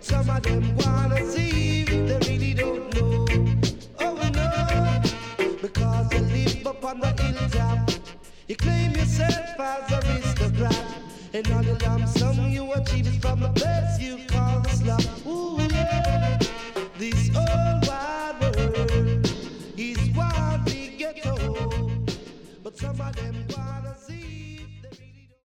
Some of them wanna see, they really don't know. Oh no, because you live up on the hilltop. You claim yourself as a aristocrat, and all the lump sum you achieve is from the place you call the slum. Ooh yeah, this old